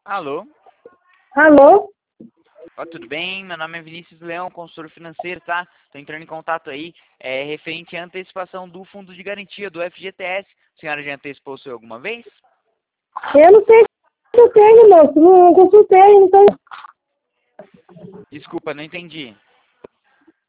Alô? Alô? Ó, tudo bem? Meu nome é Vinícius Leão, consultor financeiro, tá? Tô entrando em contato aí, referente à antecipação do fundo de garantia do FGTS. A senhora já antecipou o seu alguma vez? Eu não sei se eu tenho, moço. Não consultei, não tenho. Desculpa, não entendi.